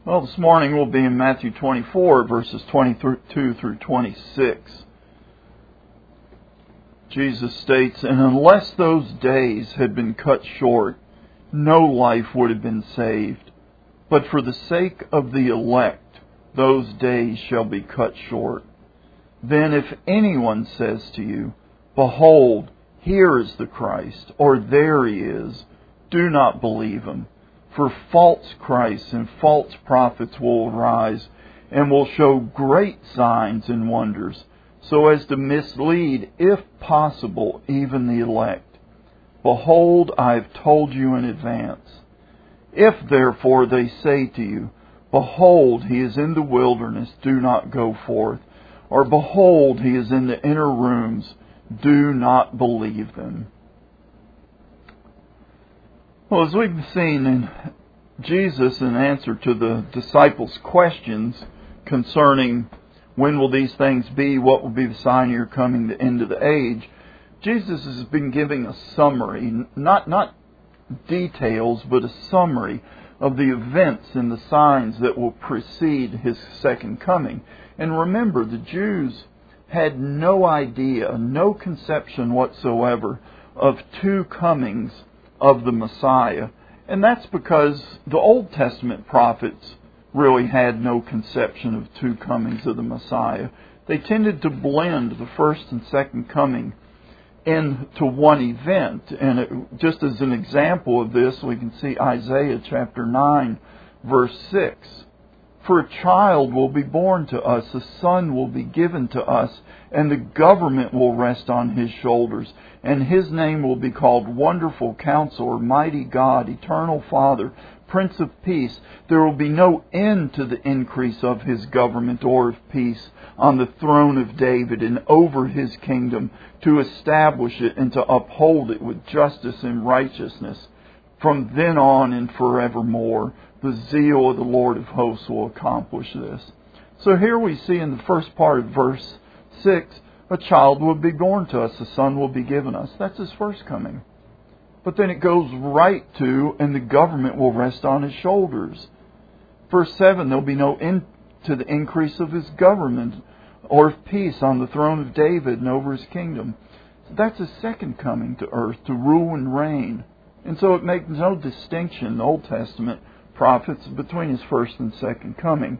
Well, this morning we'll be in Matthew 24, verses 22 through 26. Jesus states, "And unless those days had been cut short, no life would have been saved. But for the sake of the elect, those days shall be cut short. Then if anyone says to you, 'Behold, here is the Christ,' or 'There he is,' do not believe him. For false Christs and false prophets will arise and will show great signs and wonders, so as to mislead, if possible, even the elect. Behold, I have told you in advance. If therefore they say to you, 'Behold, he is in the wilderness,' do not go forth. Or 'Behold, he is in the inner rooms,' do not believe them." Well, as we've seen in Jesus, in answer to the disciples' questions concerning when will these things be, what will be the sign of your coming, the end of the age, Jesus has been giving a summary, not details, but a summary of the events and the signs that will precede His second coming. And remember, the Jews had no idea, no conception whatsoever of two comings of the Messiah. And that's because the Old Testament prophets really had no conception of two comings of the Messiah. They tended to blend the first and second coming into one event. And just as an example of this, we can see Isaiah chapter 9, verse 6. "For a child will be born to us, a son will be given to us, and the government will rest on his shoulders. And his name will be called Wonderful Counselor, Mighty God, Eternal Father, Prince of Peace. There will be no end to the increase of his government or of peace on the throne of David and over his kingdom, to establish it and to uphold it with justice and righteousness. From then on and forevermore, the zeal of the Lord of hosts will accomplish this." So here we see in the first part of verse 6, a child will be born to us, a son will be given us. That's His first coming. But then it goes right to, and the government will rest on His shoulders. Verse 7, there'll be no end to the increase of His government or of peace on the throne of David and over His kingdom. So that's His second coming to earth, to rule and reign. And so it makes no distinction in the Old Testament prophets between His first and second coming.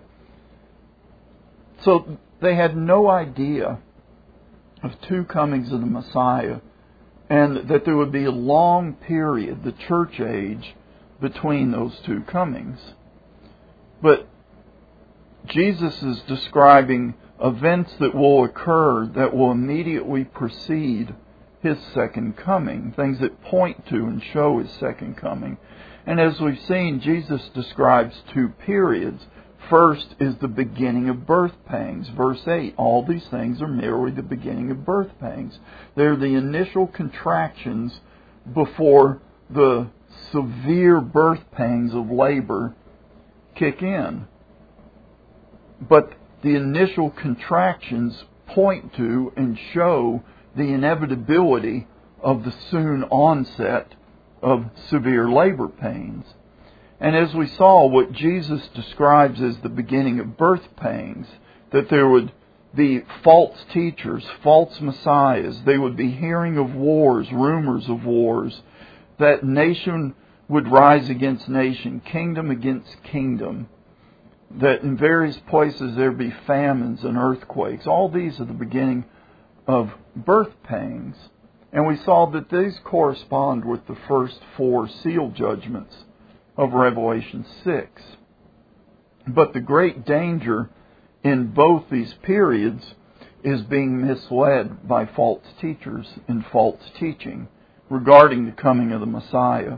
So they had no idea of two comings of the Messiah, and that there would be a long period, the church age, between those two comings. But Jesus is describing events that will occur that will immediately precede His second coming, things that point to and show His second coming. And as we've seen, Jesus describes two periods. First is the beginning of birth pangs. Verse 8, all these things are merely the beginning of birth pangs. They're the initial contractions before the severe birth pangs of labor kick in. But the initial contractions point to and show the inevitability of the soon onset of severe labor pains. And as we saw, what Jesus describes as the beginning of birth pangs, that there would be false teachers, false messiahs, they would be hearing of wars, rumors of wars, that nation would rise against nation, kingdom against kingdom, that in various places there would be famines and earthquakes. All these are the beginning of birth pangs. And we saw that these correspond with the first four seal judgments of Revelation 6. But the great danger in both these periods is being misled by false teachers and false teaching regarding the coming of the Messiah.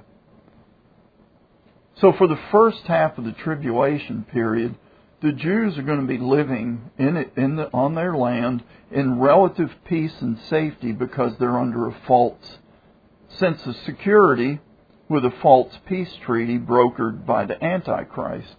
So for the first half of the tribulation period, the Jews are going to be living on their land in relative peace and safety because they're under a false sense of security with a false peace treaty brokered by the Antichrist,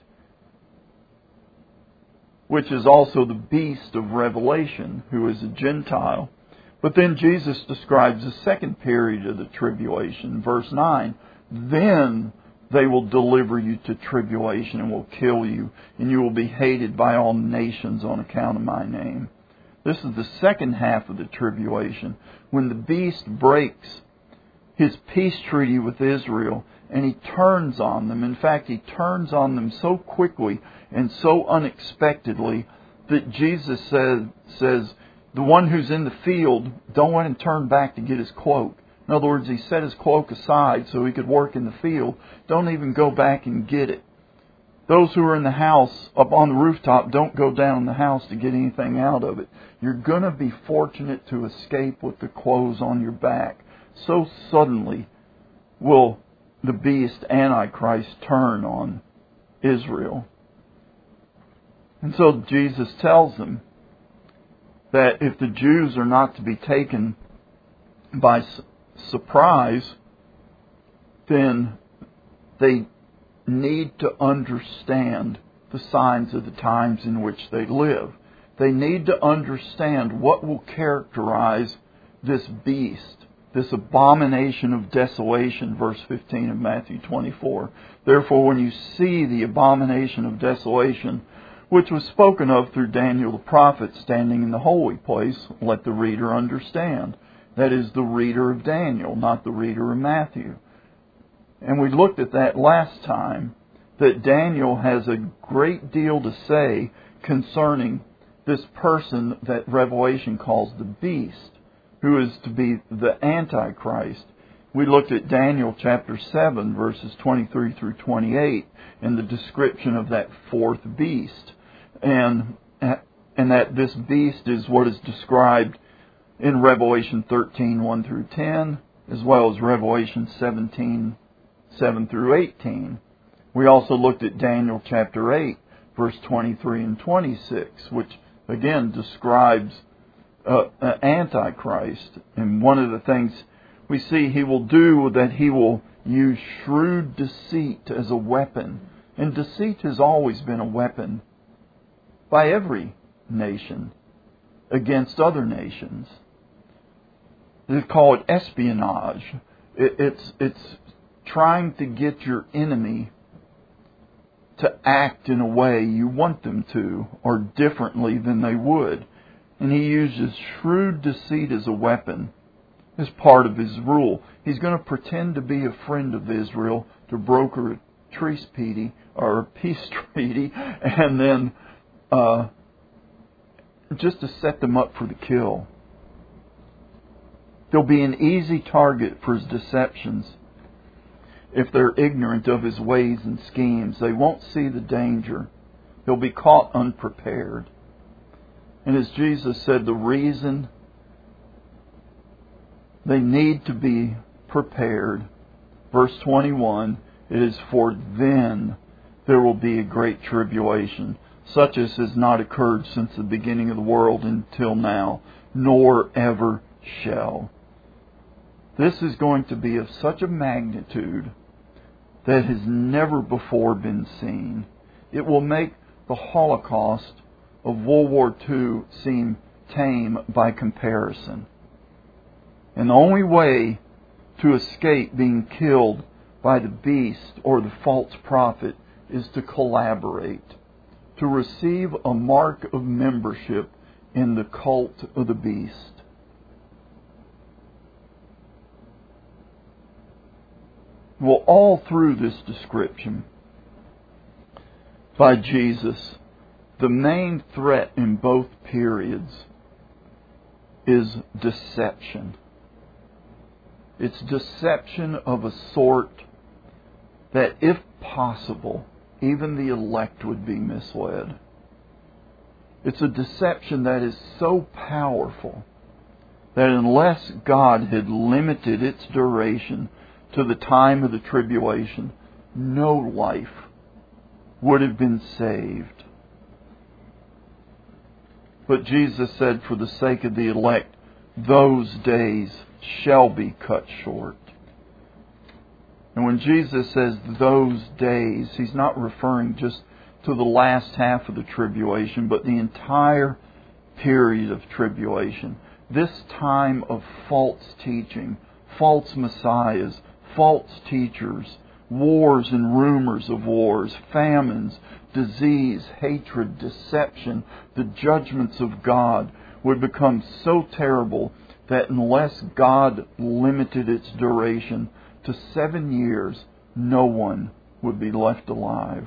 which is also the beast of Revelation, who is a Gentile. But then Jesus describes the second period of the tribulation. Verse 9, "Then they will deliver you to tribulation and will kill you, and you will be hated by all nations on account of my name. This is the second half of the tribulation, when the beast breaks his peace treaty with Israel, and he turns on them. In fact, he turns on them so quickly and so unexpectedly that Jesus says, the one who's in the field, don't let him turn back to get his cloak. In other words, he set his cloak aside so he could work in the field. Don't even go back and get it. Those who are in the house, up on the rooftop, don't go down in the house to get anything out of it. You're going to be fortunate to escape with the clothes on your back. So suddenly will the beast, Antichrist, turn on Israel. And so Jesus tells them that if the Jews are not to be taken by surprise, then they need to understand the signs of the times in which they live. They need to understand what will characterize this beast, this abomination of desolation, verse 15 of Matthew 24. Therefore, when you see the abomination of desolation, which was spoken of through Daniel the prophet standing in the holy place, let the reader understand. That is the reader of Daniel, not the reader of Matthew. And we looked at that last time, that Daniel has a great deal to say concerning this person that Revelation calls the beast, who is to be the Antichrist. We looked at Daniel chapter 7, verses 23 through 28, and the description of that fourth beast. And that this beast is what is described in Revelation 13, 1 through 10, as well as Revelation 17, 7 through 18. We also looked at Daniel chapter 8, verse 23 and 26, which again describes Antichrist. And one of the things we see he will do, that he will use shrewd deceit as a weapon. And deceit has always been a weapon by every nation against other nations. They call it espionage. It's trying to get your enemy to act in a way you want them to, or differently than they would. And he uses shrewd deceit as a weapon, as part of his rule. He's going to pretend to be a friend of Israel to broker a peace treaty, and then just to set them up for the kill. They'll be an easy target for his deceptions. If they're ignorant of his ways and schemes, they won't see the danger. They'll be caught unprepared. And as Jesus said, the reason they need to be prepared, verse 21, it is for then there will be a great tribulation, such as has not occurred since the beginning of the world until now, nor ever shall. This is going to be of such a magnitude that has never before been seen. It will make the Holocaust of World War II seem tame by comparison. And the only way to escape being killed by the beast or the false prophet is to collaborate, to receive a mark of membership in the cult of the beast. Well, all through this description by Jesus, the main threat in both periods is deception. It's deception of a sort that, if possible, even the elect would be misled. It's a deception that is so powerful that unless God had limited its duration to the time of the tribulation, no life would have been saved. But Jesus said, for the sake of the elect, those days shall be cut short. And when Jesus says those days, He's not referring just to the last half of the tribulation, but the entire period of tribulation. This time of false teaching, false messiahs, false teachers wars and rumors of wars, famines, disease, hatred, deception, the judgments of God would become so terrible that unless God limited its duration to 7 years, no one would be left alive.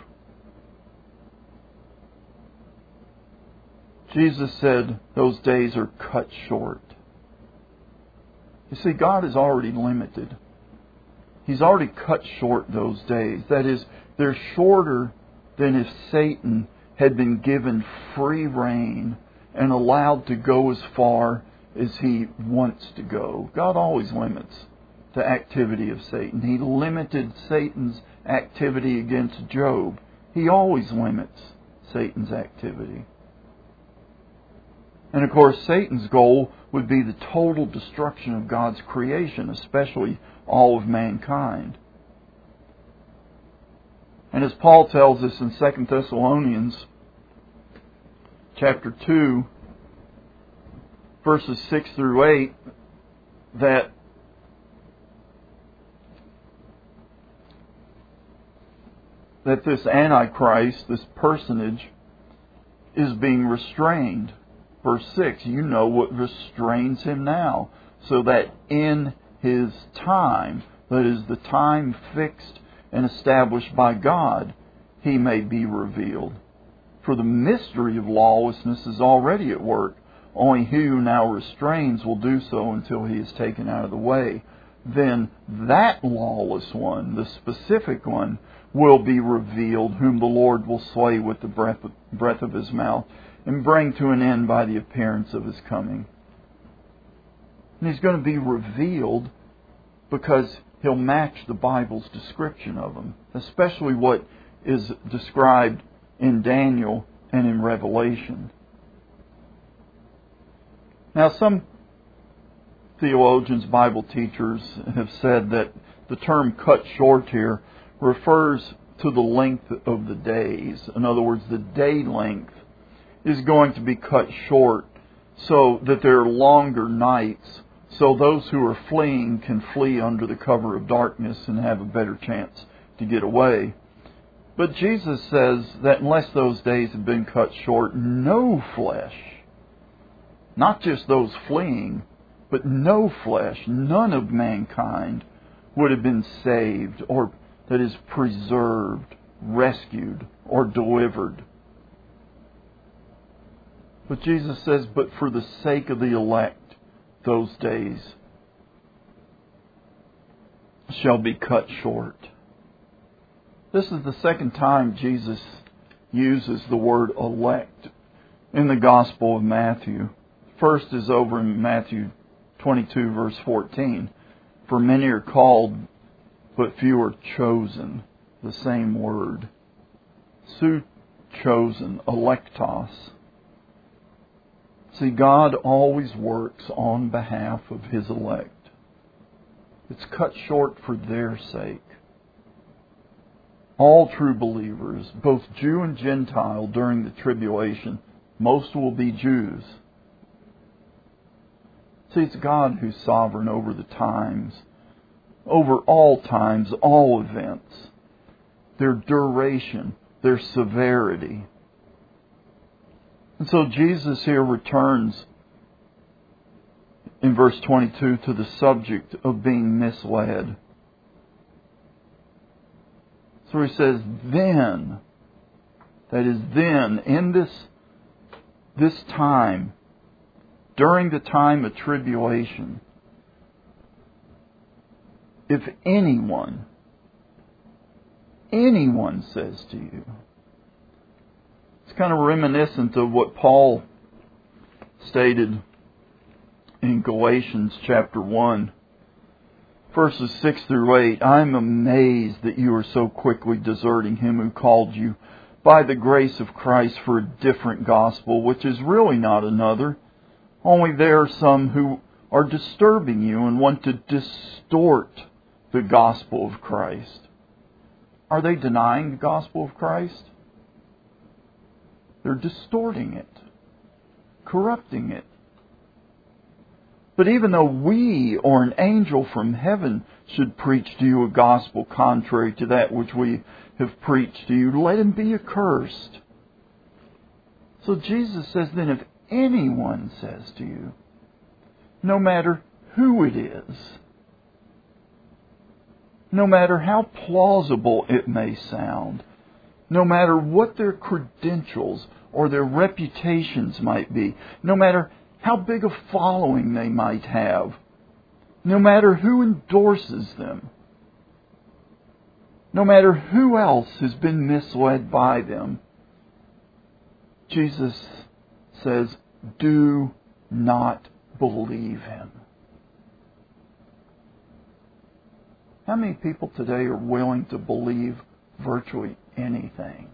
Jesus said those days are cut short. You see, God is already limited. He's already cut short those days. That is, they're shorter than if Satan had been given free rein and allowed to go as far as he wants to go. God always limits the activity of Satan. He limited Satan's activity against Job. He always limits Satan's activity. And of course, Satan's goal would be the total destruction of God's creation, especially all of mankind. And as Paul tells us in 2 Thessalonians chapter 2, verses 6 through 8, that this Antichrist, this personage, is being restrained. Verse 6, you know what restrains him now, so that in his time, that is the time fixed and established by God, he may be revealed. For the mystery of lawlessness is already at work. Only he who now restrains will do so until he is taken out of the way. Then that lawless one, the specific one, will be revealed, whom the Lord will slay with the breath of his mouth, and bring to an end by the appearance of his coming. And he's going to be revealed because he'll match the Bible's description of him, especially what is described in Daniel and in Revelation. Now, some theologians, Bible teachers, have said that the term cut short here refers to the length of the days. In other words, the day length is going to be cut short so that there are longer nights, so those who are fleeing can flee under the cover of darkness and have a better chance to get away. But Jesus says that unless those days have been cut short, no flesh, not just those fleeing, but no flesh, none of mankind would have been saved, or that is preserved, rescued, or delivered. But Jesus says, but for the sake of the elect, those days shall be cut short. This is the second time Jesus uses the word elect in the Gospel of Matthew. First is over in Matthew 22, verse 14. For many are called, but few are chosen. The same word. Su chosen, electos. See, God always works on behalf of His elect. It's cut short for their sake. All true believers, both Jew and Gentile during the tribulation, most will be Jews. See, it's God who's sovereign over the times, over all times, all events, their duration, their severity. And so Jesus here returns in verse 22 to the subject of being misled. So he says, then, that is then, in this time, during the time of tribulation, if anyone says to you, it's kind of reminiscent of what Paul stated in Galatians chapter 1, verses 6 through 8. I'm amazed that you are so quickly deserting Him who called you by the grace of Christ for a different gospel, which is really not another. Only there are some who are disturbing you and want to distort the gospel of Christ. Are they denying the gospel of Christ? They're distorting it, corrupting it. But even though we or an angel from heaven should preach to you a gospel contrary to that which we have preached to you, let him be accursed. So Jesus says then, if anyone says to you, no matter who it is, no matter how plausible it may sound, no matter what their credentials or their reputations might be, no matter how big a following they might have, no matter who endorses them, no matter who else has been misled by them, Jesus says, do not believe him. How many people today are willing to believe virtually anything?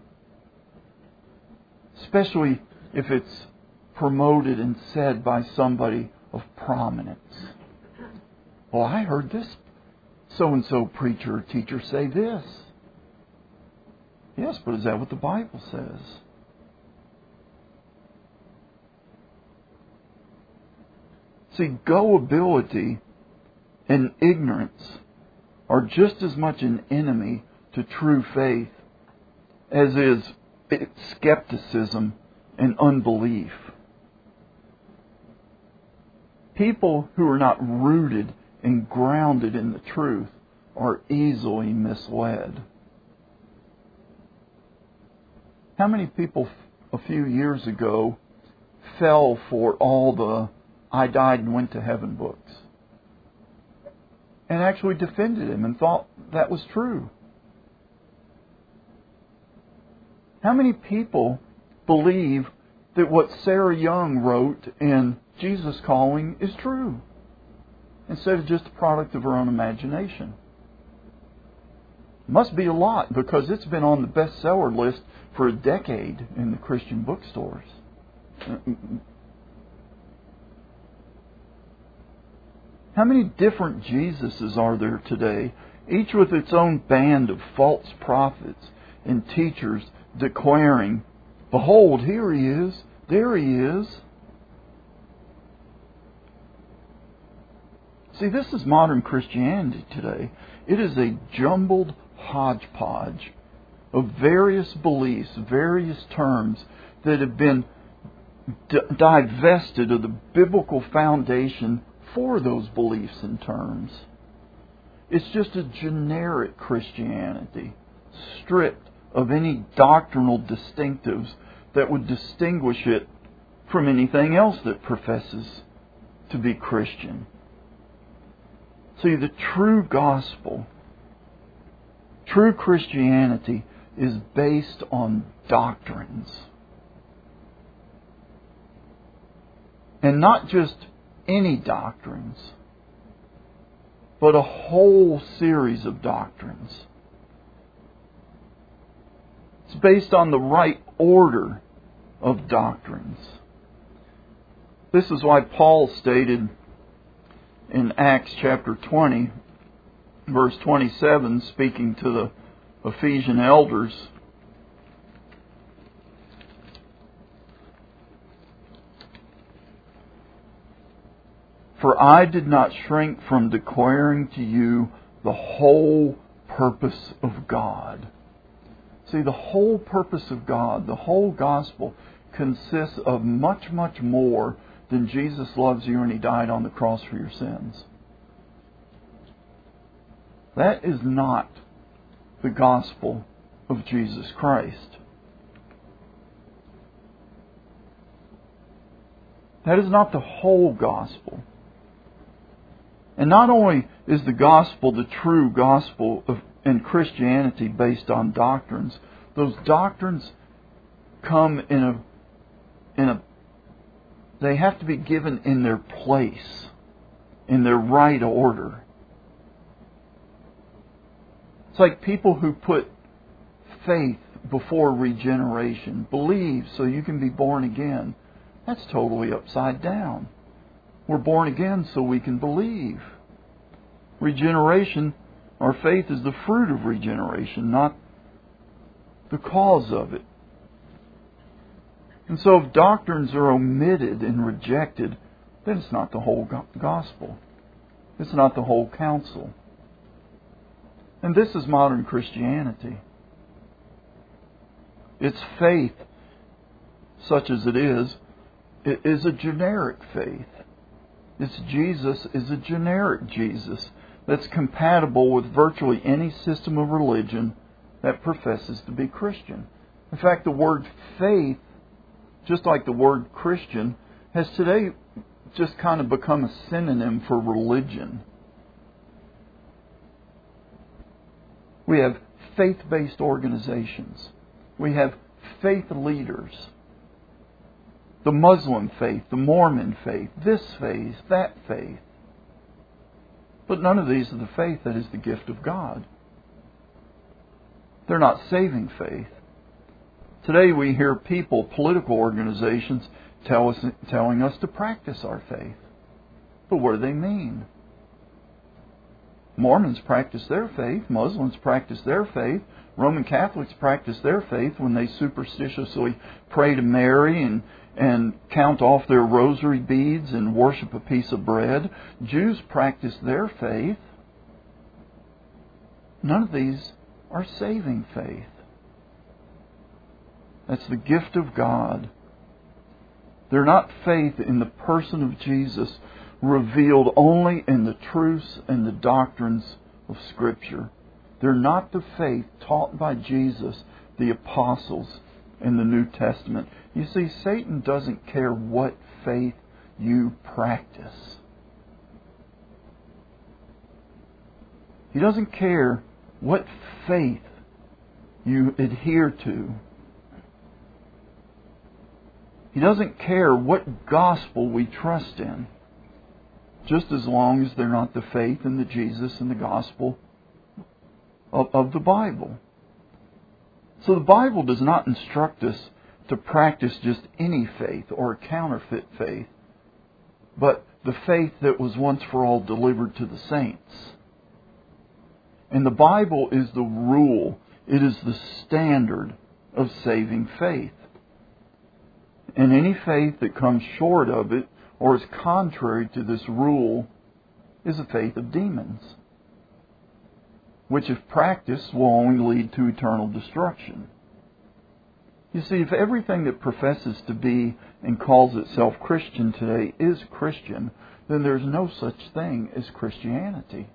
Especially if it's promoted and said by somebody of prominence. Well, I heard this so-and-so preacher or teacher say this. Yes, but is that what the Bible says? See, gullibility and ignorance are just as much an enemy to true faith as is skepticism and unbelief. People who are not rooted and grounded in the truth are easily misled. How many people a few years ago fell for all the I died and went to heaven books and actually defended him and thought that was true? How many people believe that what Sarah Young wrote in Jesus Calling is true, instead of just a product of her own imagination? Must be a lot, because it's been on the bestseller list for a decade in the Christian bookstores. How many different Jesuses are there today, each with its own band of false prophets and teachers declaring, behold, here he is, there he is. See, this is modern Christianity today. It is a jumbled hodgepodge of various beliefs, various terms that have been divested of the biblical foundation for those beliefs and terms. It's just a generic Christianity, stripped of any doctrinal distinctives that would distinguish it from anything else that professes to be Christian. See, the true gospel, true Christianity, is based on doctrines. And not just any doctrines, but a whole series of doctrines. It's based on the right order of doctrines. This is why Paul stated in Acts chapter 20, verse 27, speaking to the Ephesian elders, for I did not shrink from declaring to you the whole purpose of God. See, the whole purpose of God, the whole gospel, consists of much, much more than Jesus loves you and He died on the cross for your sins. That is not the gospel of Jesus Christ. That is not the whole gospel. And not only is the gospel the true gospel in Christianity based on doctrines, those doctrines come they have to be given in their place, in their right order. It's like people who put faith before regeneration. Believe so you can be born again. That's totally upside down. We're born again so we can believe. Regeneration, our faith is the fruit of regeneration, not the cause of it. And so if doctrines are omitted and rejected, then it's not the whole gospel. It's not the whole counsel. And this is modern Christianity. Its faith, such as it is a generic faith. Its Jesus is a generic Jesus that's compatible with virtually any system of religion that professes to be Christian. In fact, the word faith, just like the word Christian, has today just kind of become a synonym for religion. We have faith-based organizations. We have faith leaders. The Muslim faith, the Mormon faith, this faith, that faith. But none of these are the faith that is the gift of God. They're not saving faith. Today we hear people, political organizations, telling us to practice our faith. But what do they mean? Mormons practice their faith. Muslims practice their faith. Roman Catholics practice their faith when they superstitiously pray to Mary and count off their rosary beads and worship a piece of bread. Jews practice their faith. None of these are saving faith. That's the gift of God. They're not faith in the person of Jesus, revealed only in the truths and the doctrines of Scripture. They're not the faith taught by Jesus, the apostles, in the New Testament. You see, Satan doesn't care what faith you practice. He doesn't care what faith you adhere to. He doesn't care what gospel we trust in, just as long as they're not the faith in the Jesus and the gospel of the Bible. So the Bible does not instruct us to practice just any faith or a counterfeit faith, but the faith that was once for all delivered to the saints. And the Bible is the rule. It is the standard of saving faith. And any faith that comes short of it or is contrary to this rule is a faith of demons, which if practiced will only lead to eternal destruction. You see, if everything that professes to be and calls itself Christian today is Christian, then there's no such thing as Christianity.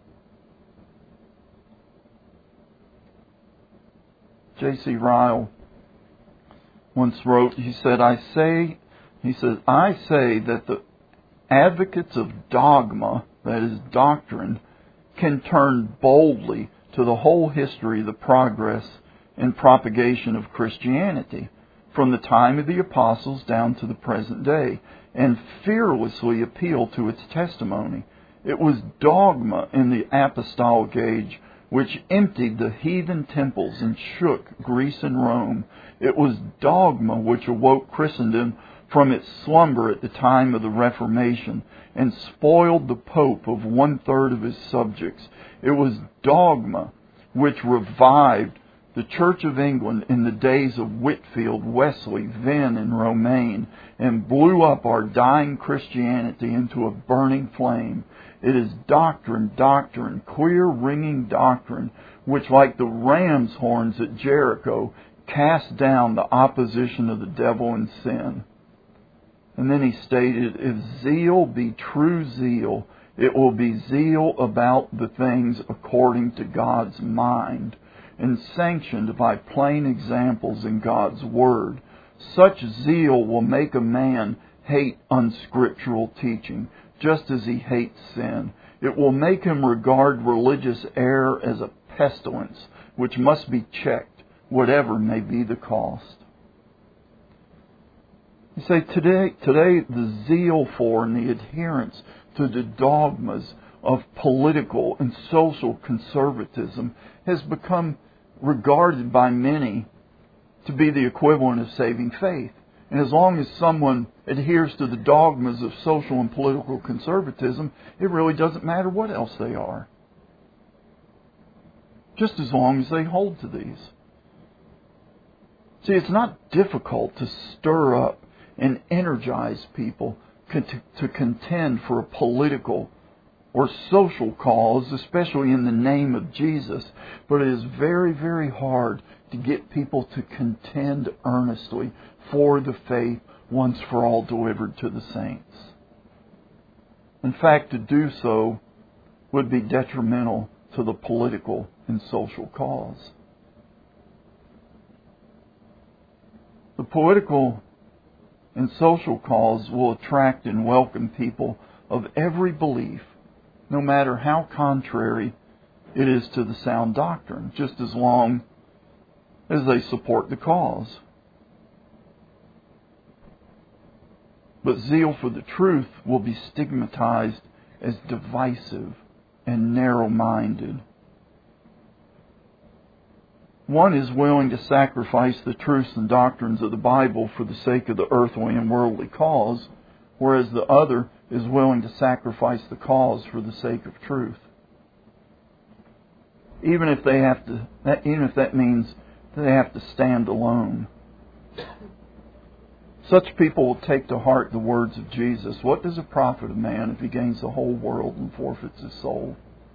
J.C. Ryle once wrote, he said, I say that the advocates of dogma, that is doctrine, can turn boldly to the whole history of the progress and propagation of Christianity from the time of the apostles down to the present day, and fearlessly appeal to its testimony. It was dogma in the apostolic age which emptied the heathen temples and shook Greece and Rome. It was dogma which awoke Christendom from its slumber at the time of the Reformation and spoiled the Pope of 1/3 of his subjects. It was dogma which revived the Church of England in the days of Whitfield, Wesley, Venn, and Romaine, and blew up our dying Christianity into a burning flame. It is doctrine, clear ringing doctrine, which like the ram's horns at Jericho cast down the opposition of the devil and sin. And then he stated, if zeal be true zeal, it will be zeal about the things according to God's mind, and sanctioned by plain examples in God's Word. Such zeal will make a man hate unscriptural teaching, just as he hates sin. It will make him regard religious error as a pestilence, which must be checked, whatever may be the cost. You say, today the zeal for and the adherence to the dogmas of political and social conservatism has become regarded by many to be the equivalent of saving faith. And as long as someone adheres to the dogmas of social and political conservatism, it really doesn't matter what else they are. Just as long as they hold to these. See, it's not difficult to stir up and energize people to contend for a political or social cause, especially in the name of Jesus. But it is very, very hard to get people to contend earnestly for the faith once for all delivered to the saints. In fact, to do so would be detrimental to the political and social cause. The political and social cause will attract and welcome people of every belief, no matter how contrary it is to the sound doctrine, just as long as they support the cause. But zeal for the truth will be stigmatized as divisive and narrow-minded. One is willing to sacrifice the truths and doctrines of the Bible for the sake of the earthly and worldly cause, whereas the other is willing to sacrifice the cause for the sake of truth. Even if that means they have to stand alone. Such people will take to heart the words of Jesus. What does it profit a man if he gains the whole world and forfeits his soul?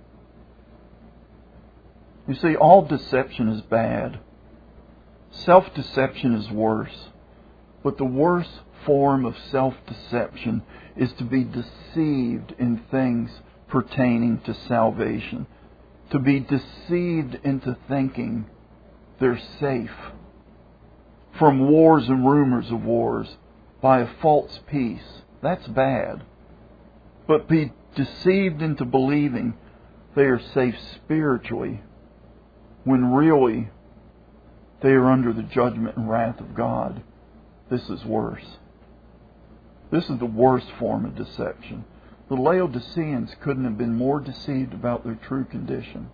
You see, all deception is bad. Self-deception is worse. But the worst form of self-deception is to be deceived in things pertaining to salvation. To be deceived into thinking they're safe from wars and rumors of wars by a false peace. That's bad. But be deceived into believing they are safe spiritually when really they are under the judgment and wrath of God. This is worse. This is the worst form of deception. The Laodiceans couldn't have been more deceived about their true condition.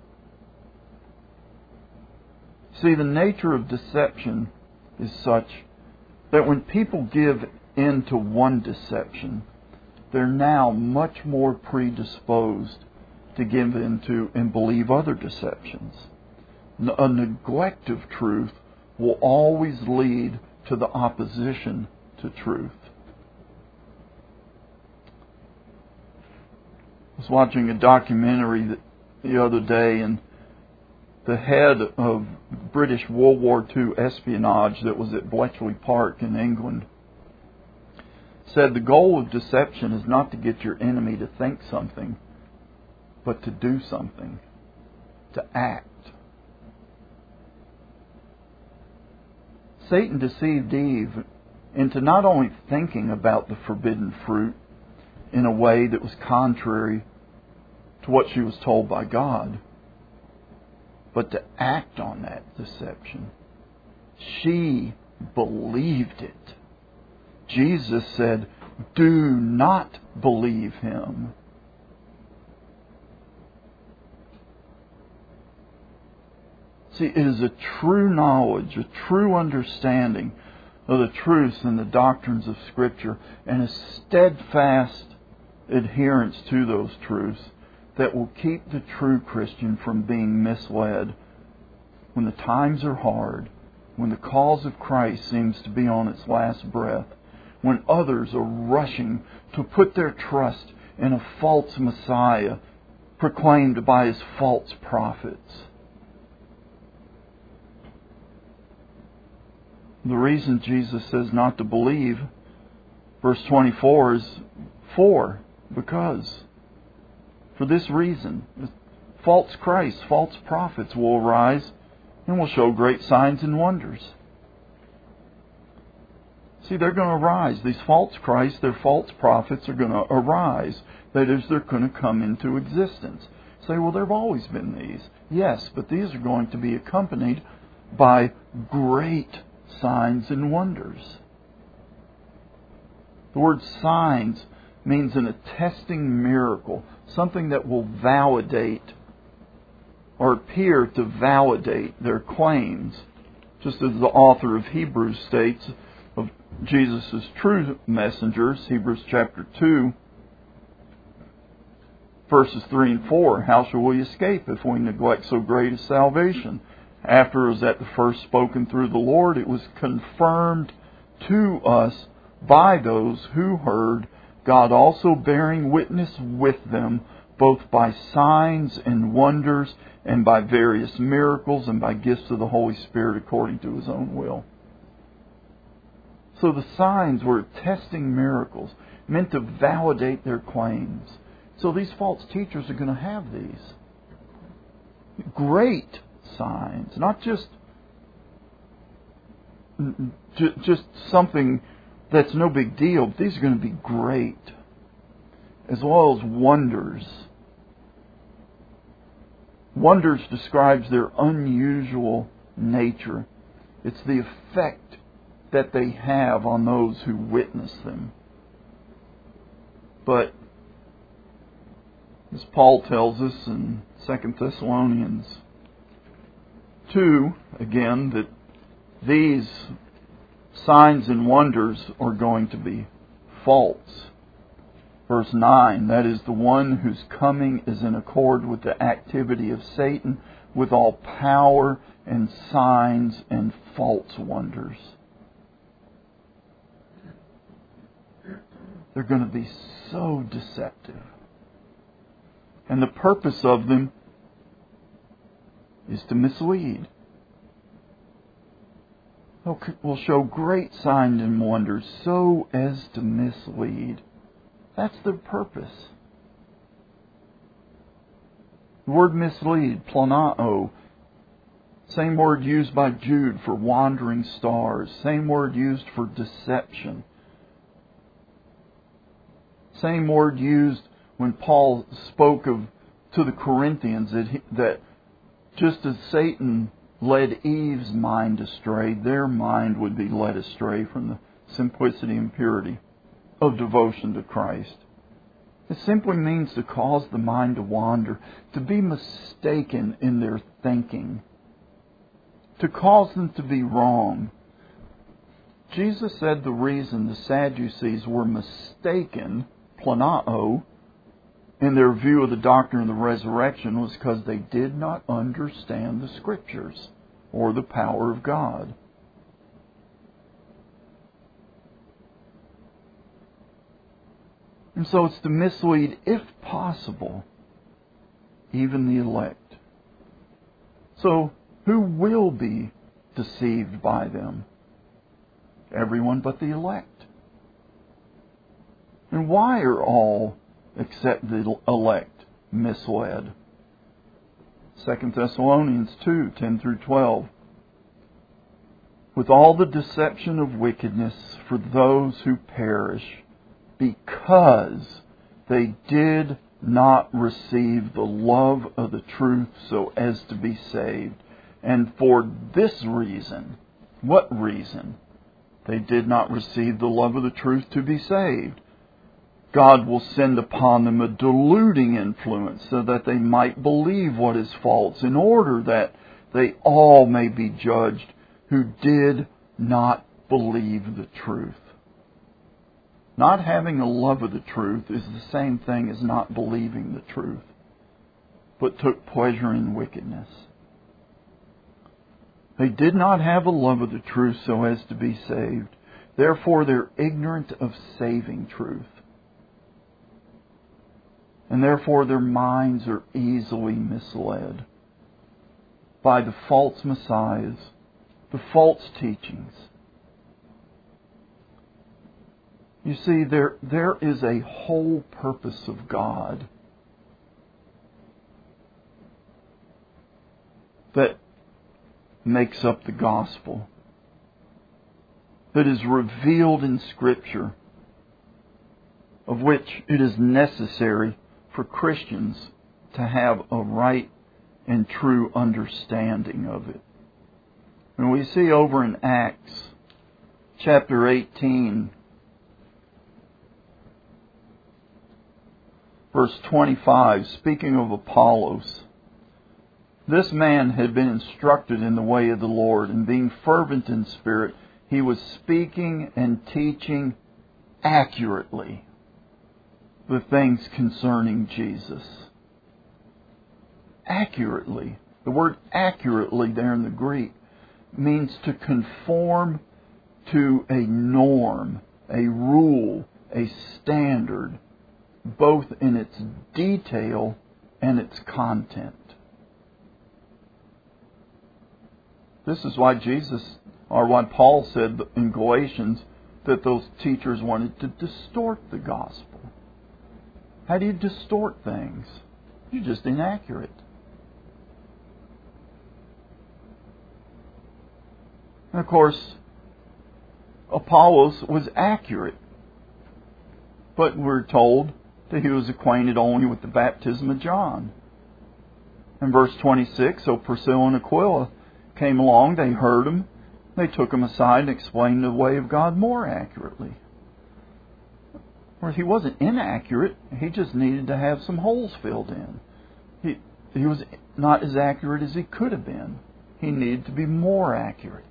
See, the nature of deception is such that when people give in to one deception, they're now much more predisposed to give in to and believe other deceptions. A neglect of truth will always lead to the opposition to truth. I was watching a documentary the other day, and the head of British World War II espionage that was at Bletchley Park in England said the goal of deception is not to get your enemy to think something, but to do something, to act. Satan deceived Eve into not only thinking about the forbidden fruit in a way that was contrary to what she was told by God, but to act on that deception. She believed it. Jesus said, "Do not believe him." See, it is a true knowledge, a true understanding of the truths and the doctrines of Scripture, and a steadfast adherence to those truths that will keep the true Christian from being misled when the times are hard, when the cause of Christ seems to be on its last breath, when others are rushing to put their trust in a false Messiah proclaimed by his false prophets. The reason Jesus says not to believe, verse 24, is because. For this reason, false Christs, false prophets will arise and will show great signs and wonders. See, they're going to arise. These false Christs, their false prophets are going to arise. That is, they're going to come into existence. Say, well, there have always been these. Yes, but these are going to be accompanied by great signs and wonders. The word signs means an attesting miracle, something that will validate or appear to validate their claims, just as the author of Hebrews states of Jesus' true messengers, Hebrews chapter 2, verses 3 and 4. How shall we escape if we neglect so great a salvation? After it was at the first spoken through the Lord, it was confirmed to us by those who heard, God also bearing witness with them, both by signs and wonders, and by various miracles, and by gifts of the Holy Spirit according to His own will. So the signs were testing miracles, meant to validate their claims. So these false teachers are going to have these great signs, not just something that's no big deal. These are going to be great, as well as wonders. Wonders describes their unusual nature. It's the effect that they have on those who witness them. But as Paul tells us in 2 Thessalonians 2, again, that these signs and wonders are going to be false. Verse 9, that is, the one whose coming is in accord with the activity of Satan, with all power and signs and false wonders. They're going to be so deceptive. And the purpose of them is to mislead. Will show great signs and wonders so as to mislead. That's their purpose. The word mislead, planao, same word used by Jude for wandering stars, same word used for deception. Same word used when Paul spoke to the Corinthians that just as Satan led Eve's mind astray, their mind would be led astray from the simplicity and purity of devotion to Christ. It simply means to cause the mind to wander, to be mistaken in their thinking, to cause them to be wrong. Jesus said the reason the Sadducees were mistaken, planao, in their view of the doctrine of the resurrection was because they did not understand the Scriptures or the power of God. And so it's to mislead, if possible, even the elect. So who will be deceived by them? Everyone but the elect. And why are all except the elect misled? 2 Thessalonians 2, 10 through 12. With all the deception of wickedness for those who perish, because they did not receive the love of the truth so as to be saved. And for this reason, what reason? They did not receive the love of the truth to be saved. God will send upon them a deluding influence so that they might believe what is false, in order that they all may be judged who did not believe the truth. Not having a love of the truth is the same thing as not believing the truth, but took pleasure in wickedness. They did not have a love of the truth so as to be saved. Therefore, they're ignorant of saving truth. And therefore, their minds are easily misled by the false messiahs, the false teachings. You see, there is a whole purpose of God that makes up the gospel, that is revealed in Scripture, of which it is necessary for Christians to have a right and true understanding of it. And we see over in Acts chapter 18, verse 25, speaking of Apollos, this man had been instructed in the way of the Lord, and being fervent in spirit, he was speaking and teaching accurately the things concerning Jesus. Accurately. The word accurately there in the Greek means to conform to a norm, a rule, a standard, both in its detail and its content. This is why why Paul said in Galatians that those teachers wanted to distort the gospel. How do you distort things? You're just inaccurate. And of course, Apollos was accurate, but we're told that he was acquainted only with the baptism of John. In verse 26, so Priscilla and Aquila came along, they heard him, they took him aside and explained the way of God more accurately. Whereas he wasn't inaccurate, he just needed to have some holes filled in. He was not as accurate as he could have been. He needed to be more accurate.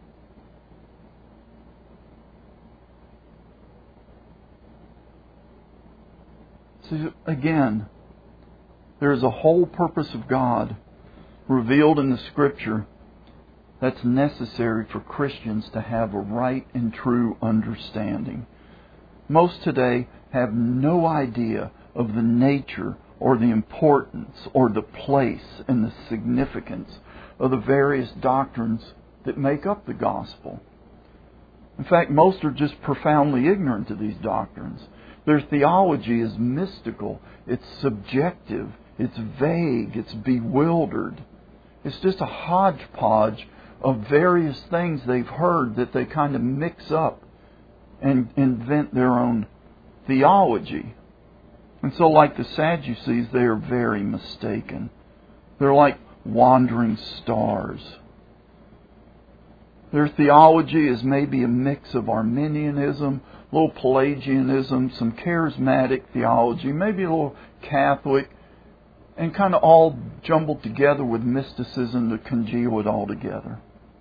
So again, there is a whole purpose of God revealed in the Scripture that's necessary for Christians to have a right and true understanding. Most today have no idea of the nature or the importance or the place and the significance of the various doctrines that make up the gospel. In fact, most are just profoundly ignorant of these doctrines. Their theology is mystical, it's subjective, it's vague, it's bewildered. It's just a hodgepodge of various things they've heard that they kind of mix up and invent their own theology. And so, like the Sadducees, they are very mistaken. They're like wandering stars. Their theology is maybe a mix of Arminianism, a little Pelagianism, some charismatic theology, maybe a little Catholic, and kind of all jumbled together with mysticism to congeal it all together.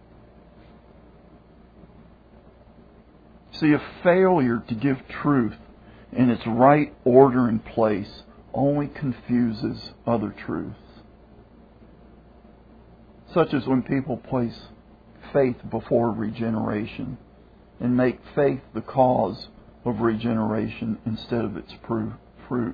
See, a failure to give truth in its right order and place only confuses other truths. Such as when people place faith before regeneration and make faith the cause of regeneration instead of its fruit.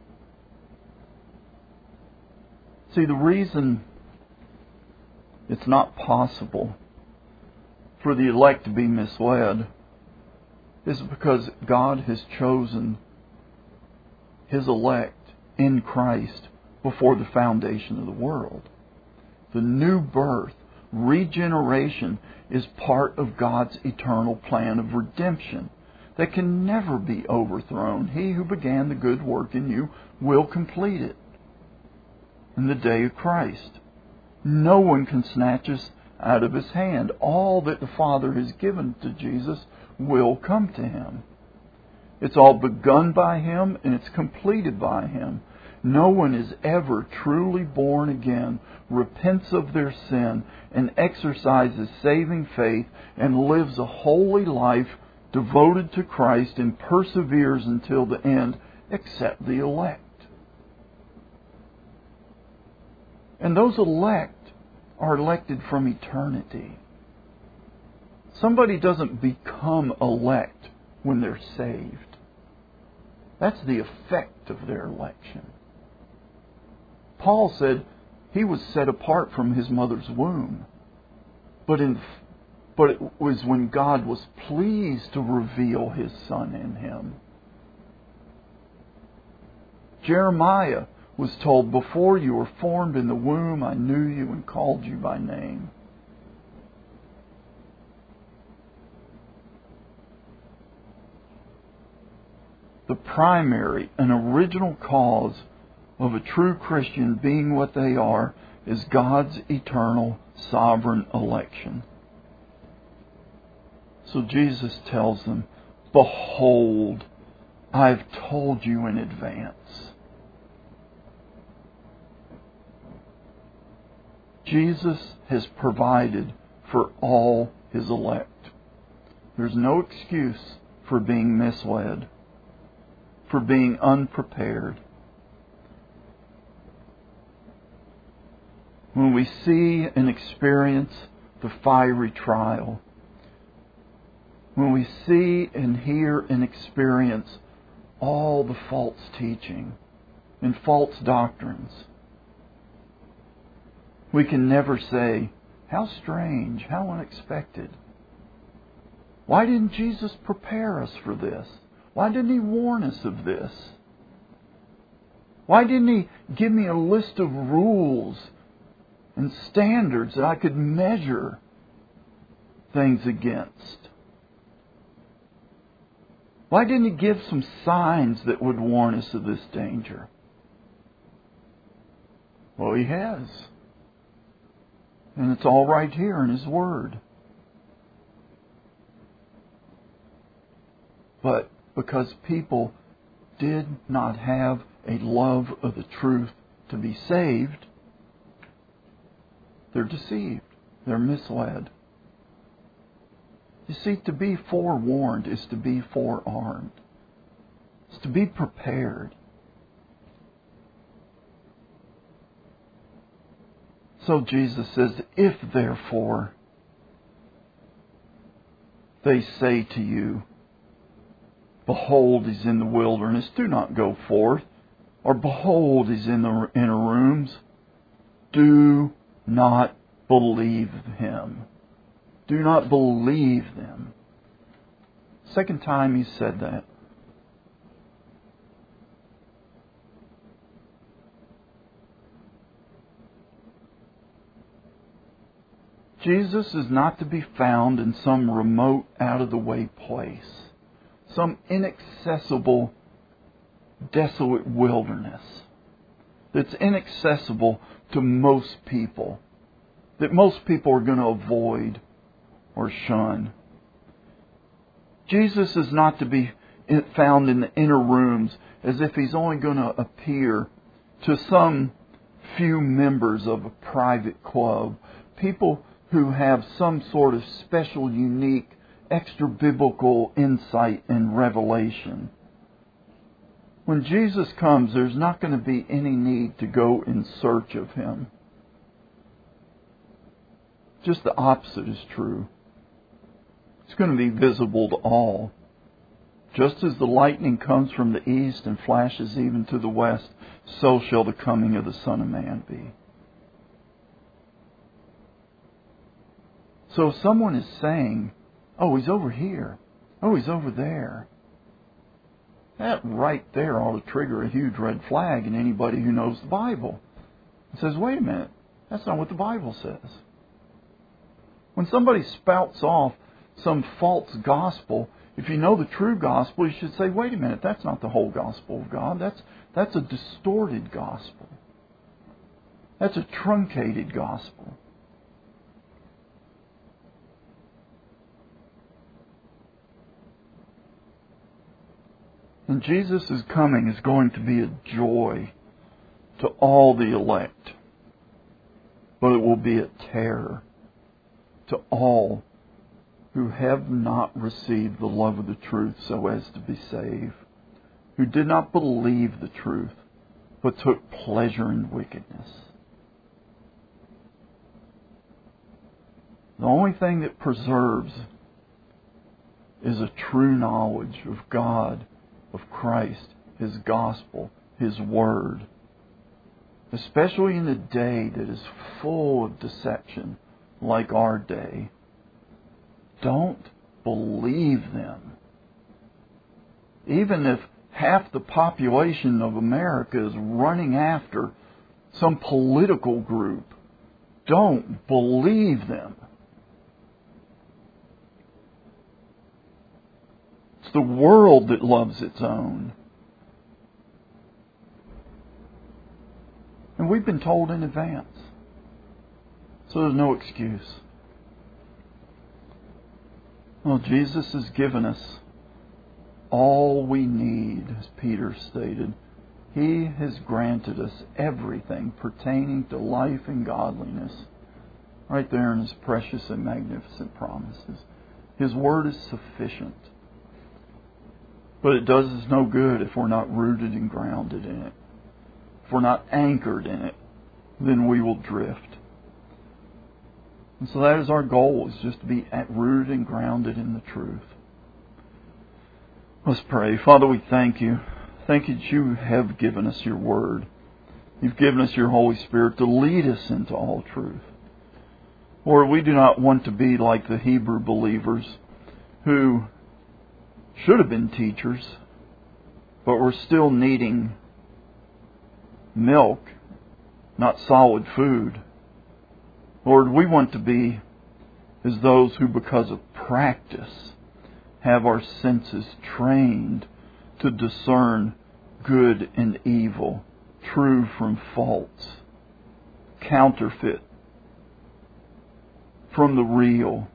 See, the reason it's not possible for the elect to be misled is because God has chosen His elect in Christ before the foundation of the world. The new birth, regeneration, is part of God's eternal plan of redemption that can never be overthrown. He who began the good work in you will complete it in the day of Christ. No one can snatch us out of His hand. All that the Father has given to Jesus will come to Him. It's all begun by Him and it's completed by Him. No one is ever truly born again, repents of their sin, and exercises saving faith and lives a holy life devoted to Christ and perseveres until the end, except the elect. And those elect are elected from eternity. Somebody doesn't become elect when they're saved. That's the effect of their election. Paul said he was set apart from his mother's womb. But it was when God was pleased to reveal His Son in him. Jeremiah was told, before you were formed in the womb, I knew you and called you by name. The primary and original cause of a true Christian being what they are is God's eternal sovereign election. So Jesus tells them, behold, I've told you in advance. Jesus has provided for all His elect. There's no excuse for being misled, for being unprepared. When we see and experience the fiery trial, when we see and hear and experience all the false teaching and false doctrines, we can never say, how strange, how unexpected. Why didn't Jesus prepare us for this? Why didn't He warn us of this? Why didn't He give me a list of rules and standards that I could measure things against? Why didn't He give some signs that would warn us of this danger? Well, He has. And it's all right here in His Word. But because people did not have a love of the truth to be saved, they're deceived. They're misled. You see, to be forewarned is to be forearmed. It's to be prepared. So Jesus says, if therefore they say to you, behold, He's in the wilderness, do not go forth. Or behold, He's in the inner rooms, do not believe Him. Do not believe them. Second time He said that. Jesus is not to be found in some remote, out-of-the-way place, some inaccessible, desolate wilderness that's inaccessible to most people, that most people are going to avoid or shun. Jesus is not to be found in the inner rooms as if He's only going to appear to some few members of a private club, people who have some sort of special, unique, extra-biblical insight and revelation. When Jesus comes, there's not going to be any need to go in search of Him. Just the opposite is true. It's going to be visible to all. Just as the lightning comes from the east and flashes even to the west, so shall the coming of the Son of Man be. So if someone is saying, oh, He's over here, oh, He's over there, that right there ought to trigger a huge red flag in anybody who knows the Bible. It says, wait a minute, that's not what the Bible says. When somebody spouts off some false gospel, if you know the true gospel, you should say, wait a minute, that's not the whole gospel of God. That's a distorted gospel. That's a truncated gospel. And Jesus' coming is going to be a joy to all the elect. But it will be a terror to all who have not received the love of the truth so as to be saved, who did not believe the truth, but took pleasure in wickedness. The only thing that preserves is a true knowledge of God, of Christ, His gospel, His word. Especially in a day that is full of deception like our day. Don't believe them. Even if half the population of America is running after some political group, don't believe them. It's the world that loves its own. And we've been told in advance. So there's no excuse. Well, Jesus has given us all we need, as Peter stated. He has granted us everything pertaining to life and godliness. Right there in His precious and magnificent promises. His word is sufficient. But it does us no good if we're not rooted and grounded in it. If we're not anchored in it, then we will drift. And so that is our goal, is just to be rooted and grounded in the truth. Let's pray. Father, we thank you. Thank you that you have given us your word. You've given us your Holy Spirit to lead us into all truth. Lord, we do not want to be like the Hebrew believers who should have been teachers, but were still needing milk, not solid food. Lord, we want to be as those who, because of practice, have our senses trained to discern good and evil, true from false, counterfeit from the real,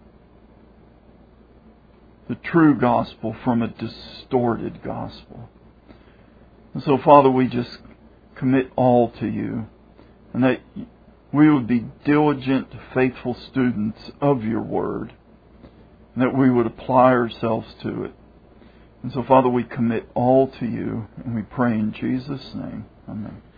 the true gospel from a distorted gospel. And so, Father, we just commit all to you, and that we would be diligent, faithful students of your word, and that we would apply ourselves to it. And so, Father, we commit all to you, and we pray in Jesus' name. Amen.